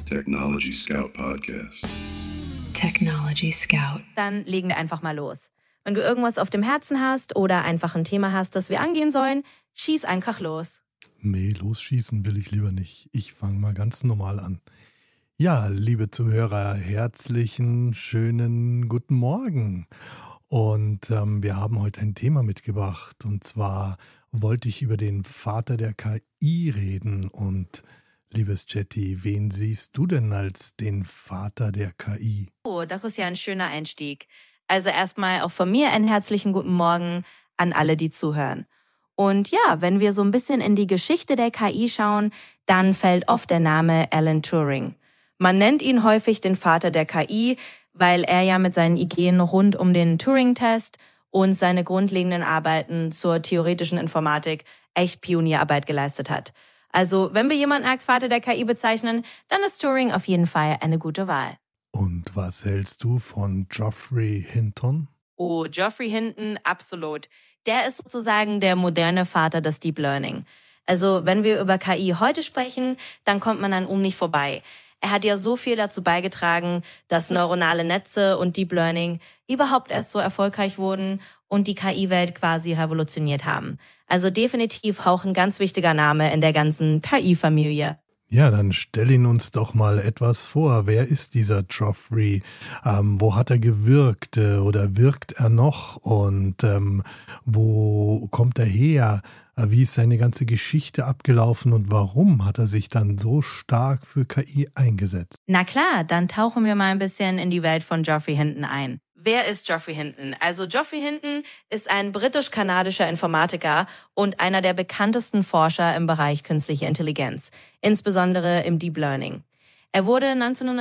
Technology Scout Podcast. Technology Scout. Dann legen wir einfach mal los. Wenn du irgendwas auf dem Herzen hast oder einfach ein Thema hast, das wir angehen sollen, schieß einfach los. Nee, losschießen will ich lieber nicht. Ich fange mal ganz normal an. Ja, liebe Zuhörer, herzlichen, schönen guten Morgen. Und wir haben heute ein Thema mitgebracht. Und zwar wollte ich über den Vater der KI reden. Und liebes Jetty, wen siehst du denn als den Vater der KI? Oh, das ist ja ein schöner Einstieg. Also erstmal auch von mir einen herzlichen guten Morgen an alle, die zuhören. Und ja, wenn wir so ein bisschen in die Geschichte der KI schauen, dann fällt oft der Name Alan Turing. Man nennt ihn häufig den Vater der KI, weil er ja mit seinen Ideen rund um den Turing-Test und seine grundlegenden Arbeiten zur theoretischen Informatik echt Pionierarbeit geleistet hat. Also, wenn wir jemanden als Vater der KI bezeichnen, dann ist Turing auf jeden Fall eine gute Wahl. Und was hältst du von Geoffrey Hinton? Oh, Geoffrey Hinton, absolut. Der ist sozusagen der moderne Vater des Deep Learning. Also, wenn wir über KI heute sprechen, dann kommt man an nicht vorbei. Er hat ja so viel dazu beigetragen, dass neuronale Netze und Deep Learning überhaupt erst so erfolgreich wurden und die KI-Welt quasi revolutioniert haben. Also definitiv auch ein ganz wichtiger Name in der ganzen KI-Familie. Ja, dann stell ihn uns doch mal etwas vor. Wer ist dieser Geoffrey? Wo hat er gewirkt oder wirkt er noch? Und wo kommt er her? Wie ist seine ganze Geschichte abgelaufen und warum hat er sich dann so stark für KI eingesetzt? Na klar, dann tauchen wir mal ein bisschen in die Welt von Geoffrey Hinton ein. Wer ist Geoffrey Hinton? Also Geoffrey Hinton ist ein britisch-kanadischer Informatiker und einer der bekanntesten Forscher im Bereich künstliche Intelligenz, insbesondere im Deep Learning. Er wurde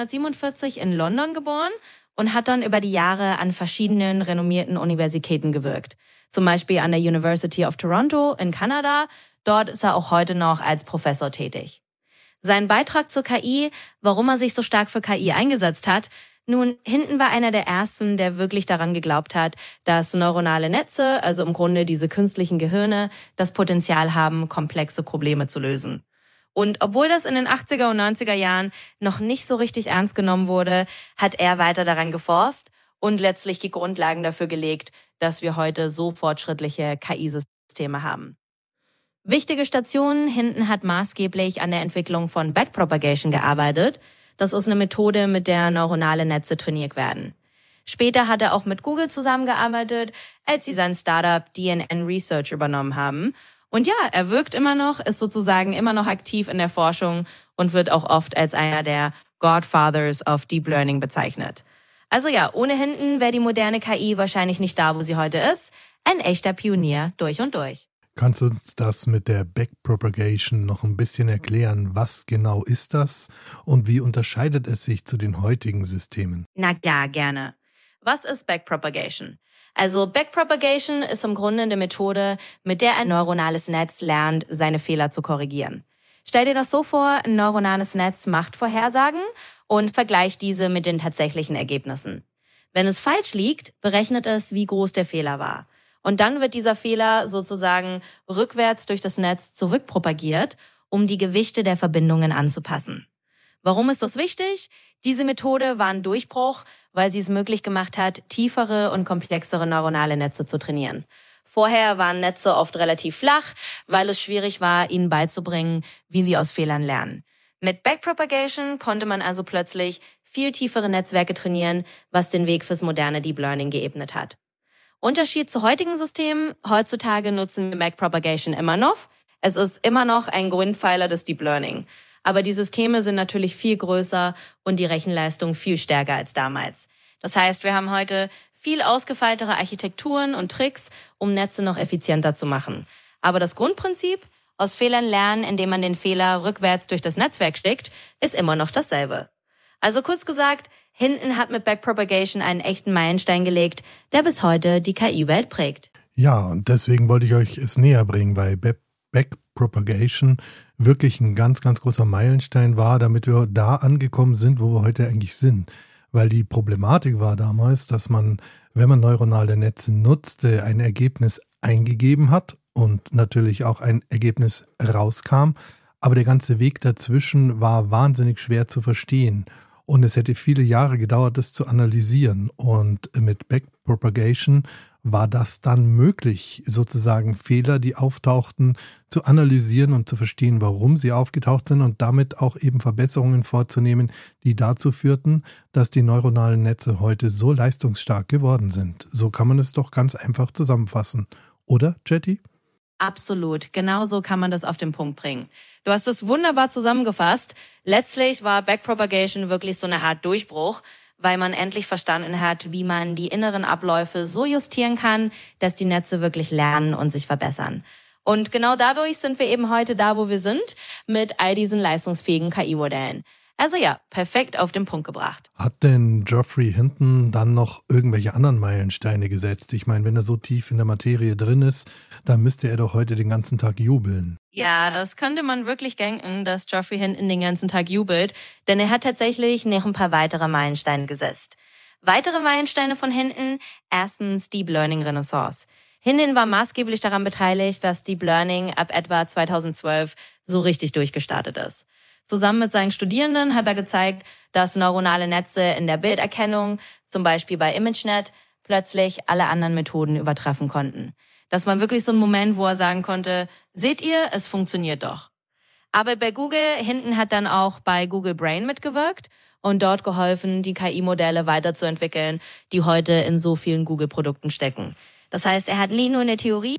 1947 in London geboren und hat dann über die Jahre an verschiedenen renommierten Universitäten gewirkt. Zum Beispiel an der University of Toronto in Kanada. Dort ist er auch heute noch als Professor tätig. Sein Beitrag zur KI, warum er sich so stark für KI eingesetzt hat, nun, Hinton war einer der ersten, der wirklich daran geglaubt hat, dass neuronale Netze, also im Grunde diese künstlichen Gehirne, das Potenzial haben, komplexe Probleme zu lösen. Und obwohl das in den 80er und 90er Jahren noch nicht so richtig ernst genommen wurde, hat er weiter daran geforscht und letztlich die Grundlagen dafür gelegt, dass wir heute so fortschrittliche KI-Systeme haben. Wichtige Stationen: Hinton hat maßgeblich an der Entwicklung von Backpropagation gearbeitet. Das ist eine Methode, mit der neuronale Netze trainiert werden. Später hat er auch mit Google zusammengearbeitet, als sie sein Startup DNN Research übernommen haben. Und ja, er wirkt immer noch, ist sozusagen immer noch aktiv in der Forschung und wird auch oft als einer der Godfathers of Deep Learning bezeichnet. Also ja, ohne Hinton wäre die moderne KI wahrscheinlich nicht da, wo sie heute ist. Ein echter Pionier durch und durch. Kannst du uns das mit der Backpropagation noch ein bisschen erklären? Was genau ist das und wie unterscheidet es sich zu den heutigen Systemen? Na ja, gerne. Was ist Backpropagation? Also Backpropagation ist im Grunde eine Methode, mit der ein neuronales Netz lernt, seine Fehler zu korrigieren. Stell dir das so vor, ein neuronales Netz macht Vorhersagen und vergleicht diese mit den tatsächlichen Ergebnissen. Wenn es falsch liegt, berechnet es, wie groß der Fehler war. Und dann wird dieser Fehler sozusagen rückwärts durch das Netz zurückpropagiert, um die Gewichte der Verbindungen anzupassen. Warum ist das wichtig? Diese Methode war ein Durchbruch, weil sie es möglich gemacht hat, tiefere und komplexere neuronale Netze zu trainieren. Vorher waren Netze oft relativ flach, weil es schwierig war, ihnen beizubringen, wie sie aus Fehlern lernen. Mit Backpropagation konnte man also plötzlich viel tiefere Netzwerke trainieren, was den Weg fürs moderne Deep Learning geebnet hat. Unterschied zu heutigen Systemen: Heutzutage nutzen wir Backpropagation immer noch. Es ist immer noch ein Grundpfeiler des Deep Learning. Aber die Systeme sind natürlich viel größer und die Rechenleistung viel stärker als damals. Das heißt, wir haben heute viel ausgefeiltere Architekturen und Tricks, um Netze noch effizienter zu machen. Aber das Grundprinzip, aus Fehlern lernen, indem man den Fehler rückwärts durch das Netzwerk schickt, ist immer noch dasselbe. Also kurz gesagt, Hinton hat mit Backpropagation einen echten Meilenstein gelegt, der bis heute die KI-Welt prägt. Ja, und deswegen wollte ich euch es näher bringen, weil Backpropagation wirklich ein ganz, ganz großer Meilenstein war, damit wir da angekommen sind, wo wir heute eigentlich sind. Weil die Problematik war damals, dass man, wenn man neuronale Netze nutzte, ein Ergebnis eingegeben hat und natürlich auch ein Ergebnis rauskam, aber der ganze Weg dazwischen war wahnsinnig schwer zu verstehen. Und es hätte viele Jahre gedauert, das zu analysieren. Und mit Backpropagation war das dann möglich, sozusagen Fehler, die auftauchten, zu analysieren und zu verstehen, warum sie aufgetaucht sind und damit auch eben Verbesserungen vorzunehmen, die dazu führten, dass die neuronalen Netze heute so leistungsstark geworden sind. So kann man es doch ganz einfach zusammenfassen. Oder, Jetty? Absolut, genau so kann man das auf den Punkt bringen. Du hast es wunderbar zusammengefasst. Letztlich war Backpropagation wirklich so eine Art Durchbruch, weil man endlich verstanden hat, wie man die inneren Abläufe so justieren kann, dass die Netze wirklich lernen und sich verbessern. Und genau dadurch sind wir eben heute da, wo wir sind, mit all diesen leistungsfähigen KI-Modellen. Also ja, perfekt auf den Punkt gebracht. Hat denn Geoffrey Hinton dann noch irgendwelche anderen Meilensteine gesetzt? Ich meine, wenn er so tief in der Materie drin ist, dann müsste er doch heute den ganzen Tag jubeln. Ja, das könnte man wirklich denken, dass Geoffrey Hinton den ganzen Tag jubelt, denn er hat tatsächlich noch ein paar weitere Meilensteine gesetzt. Weitere Meilensteine von Hinton: erstens Deep Learning Renaissance. Hinton war maßgeblich daran beteiligt, dass Deep Learning ab etwa 2012 so richtig durchgestartet ist. Zusammen mit seinen Studierenden hat er gezeigt, dass neuronale Netze in der Bilderkennung, zum Beispiel bei ImageNet, plötzlich alle anderen Methoden übertreffen konnten. Das war wirklich so ein Moment, wo er sagen konnte, seht ihr, es funktioniert doch. Aber bei Google, Hinton hat dann auch bei Google Brain mitgewirkt und dort geholfen, die KI-Modelle weiterzuentwickeln, die heute in so vielen Google-Produkten stecken. Das heißt, er hat nicht nur eine Theorie,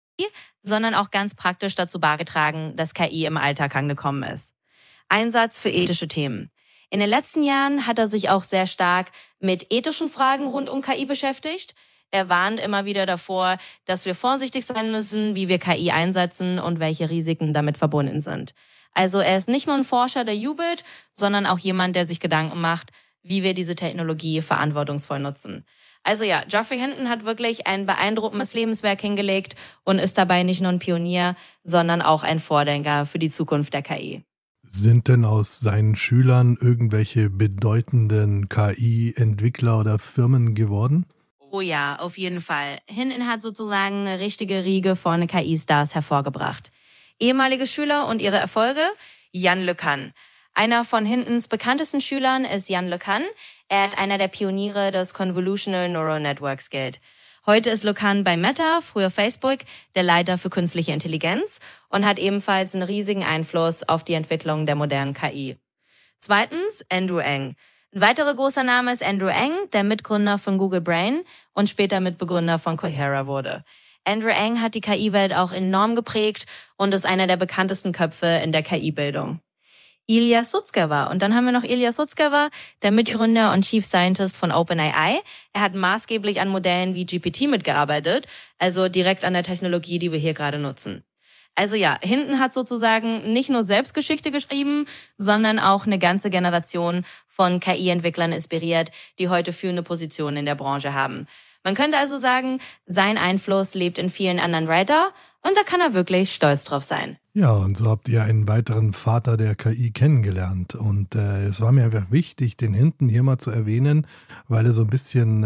sondern auch ganz praktisch dazu beigetragen, dass KI im Alltag angekommen ist. Einsatz für ethische Themen. In den letzten Jahren hat er sich auch sehr stark mit ethischen Fragen rund um KI beschäftigt. Er warnt immer wieder davor, dass wir vorsichtig sein müssen, wie wir KI einsetzen und welche Risiken damit verbunden sind. Also er ist nicht nur ein Forscher, der jubelt, sondern auch jemand, der sich Gedanken macht, wie wir diese Technologie verantwortungsvoll nutzen. Also ja, Geoffrey Hinton hat wirklich ein beeindruckendes Lebenswerk hingelegt und ist dabei nicht nur ein Pionier, sondern auch ein Vordenker für die Zukunft der KI. Sind denn aus seinen Schülern irgendwelche bedeutenden KI-Entwickler oder Firmen geworden? Oh ja, auf jeden Fall. Hinton hat sozusagen eine richtige Riege von KI-Stars hervorgebracht. Ehemalige Schüler und ihre Erfolge? Yann LeCun. Einer von Hintons bekanntesten Schülern ist Yann LeCun. Er ist einer der Pioniere des Convolutional Neural Networks gilt. Heute ist LeCun bei Meta, früher Facebook, der Leiter für künstliche Intelligenz und hat ebenfalls einen riesigen Einfluss auf die Entwicklung der modernen KI. Zweitens, Andrew Ng. Ein weiterer großer Name ist Andrew Ng, der Mitgründer von Google Brain und später Mitbegründer von Cohere wurde. Andrew Ng hat die KI-Welt auch enorm geprägt und ist einer der bekanntesten Köpfe in der KI-Bildung. Ilya Sutskever. Und dann haben wir noch Ilya Sutskever, der Mitgründer und Chief Scientist von OpenAI. Er hat maßgeblich an Modellen wie GPT mitgearbeitet, also direkt an der Technologie, die wir hier gerade nutzen. Also ja, Hinton hat sozusagen nicht nur Selbstgeschichte geschrieben, sondern auch eine ganze Generation von KI-Entwicklern inspiriert, die heute führende Positionen in der Branche haben. Man könnte also sagen, sein Einfluss lebt in vielen anderen Writer und da kann er wirklich stolz drauf sein. Ja, und so habt ihr einen weiteren Vater der KI kennengelernt. Und es war mir einfach wichtig, den Hinton hier mal zu erwähnen, weil er so ein bisschen,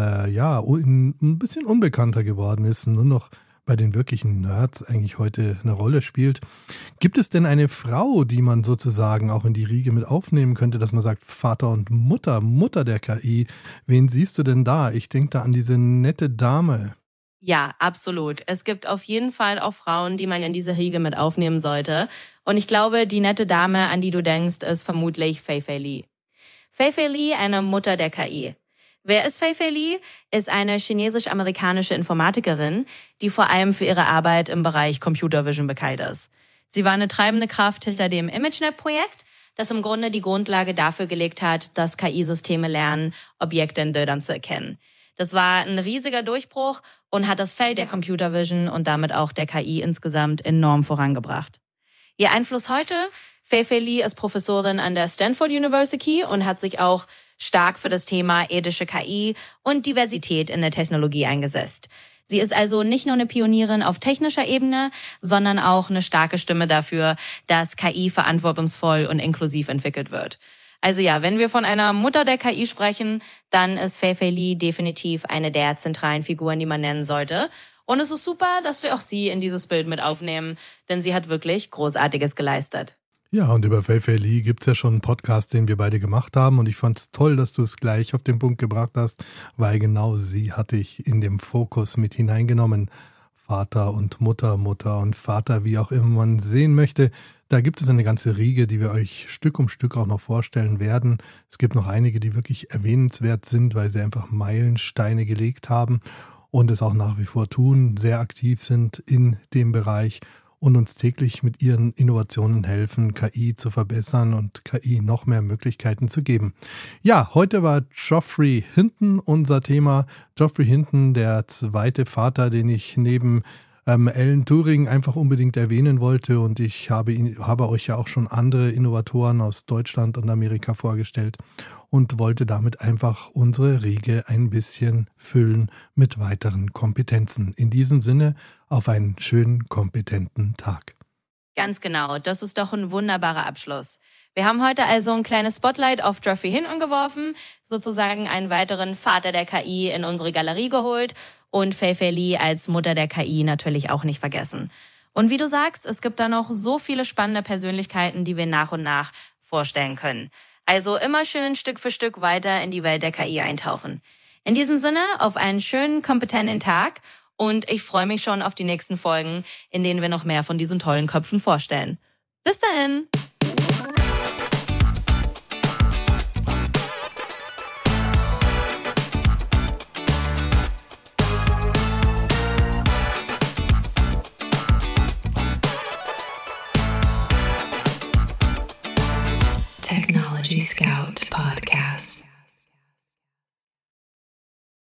ein bisschen unbekannter geworden ist, nur noch bei den wirklichen Nerds eigentlich heute eine Rolle spielt. Gibt es denn eine Frau, die man sozusagen auch in die Riege mit aufnehmen könnte, dass man sagt, Vater und Mutter der KI? Wen siehst du denn da? Ich denke da an diese nette Dame. Ja, absolut. Es gibt auf jeden Fall auch Frauen, die man in diese Riege mit aufnehmen sollte. Und ich glaube, die nette Dame, an die du denkst, ist vermutlich Fei-Fei Li. Fei-Fei Li, eine Mutter der KI. Wer ist Fei-Fei Li? Ist eine chinesisch-amerikanische Informatikerin, die vor allem für ihre Arbeit im Bereich Computer Vision bekannt ist. Sie war eine treibende Kraft hinter dem ImageNet-Projekt, das im Grunde die Grundlage dafür gelegt hat, dass KI-Systeme lernen, Objekte in Bildern zu erkennen. Das war ein riesiger Durchbruch und hat das Feld der Computer Vision und damit auch der KI insgesamt enorm vorangebracht. Ihr Einfluss heute? Fei-Fei Li ist Professorin an der Stanford University und hat sich auch stark für das Thema ethische KI und Diversität in der Technologie eingesetzt. Sie ist also nicht nur eine Pionierin auf technischer Ebene, sondern auch eine starke Stimme dafür, dass KI verantwortungsvoll und inklusiv entwickelt wird. Also ja, wenn wir von einer Mutter der KI sprechen, dann ist Fei-Fei Li definitiv eine der zentralen Figuren, die man nennen sollte. Und es ist super, dass wir auch sie in dieses Bild mit aufnehmen, denn sie hat wirklich Großartiges geleistet. Ja, und über Fei Fei Li gibt es ja schon einen Podcast, den wir beide gemacht haben. Und ich fand es toll, dass du es gleich auf den Punkt gebracht hast, weil genau sie hatte ich in dem Fokus mit hineingenommen. Vater und Mutter, Mutter und Vater, wie auch immer man sehen möchte. Da gibt es eine ganze Riege, die wir euch Stück um Stück auch noch vorstellen werden. Es gibt noch einige, die wirklich erwähnenswert sind, weil sie einfach Meilensteine gelegt haben und es auch nach wie vor tun, sehr aktiv sind in dem Bereich und uns täglich mit ihren Innovationen helfen, KI zu verbessern und KI noch mehr Möglichkeiten zu geben. Ja, heute war Geoffrey Hinton unser Thema. Geoffrey Hinton, der zweite Vater, den ich neben Alan Turing einfach unbedingt erwähnen wollte, und ich habe euch ja auch schon andere Innovatoren aus Deutschland und Amerika vorgestellt und wollte damit einfach unsere Riege ein bisschen füllen mit weiteren Kompetenzen. In diesem Sinne auf einen schönen, kompetenten Tag. Ganz genau, das ist doch ein wunderbarer Abschluss. Wir haben heute also ein kleines Spotlight auf Geoffrey Hinton geworfen, sozusagen einen weiteren Vater der KI in unsere Galerie geholt und Fei Fei Li als Mutter der KI natürlich auch nicht vergessen. Und wie du sagst, es gibt da noch so viele spannende Persönlichkeiten, die wir nach und nach vorstellen können. Also immer schön Stück für Stück weiter in die Welt der KI eintauchen. In diesem Sinne auf einen schönen, kompetenten Tag. Und ich freue mich schon auf die nächsten Folgen, in denen wir noch mehr von diesen tollen Köpfen vorstellen. Bis dahin! Technology Scout Podcast.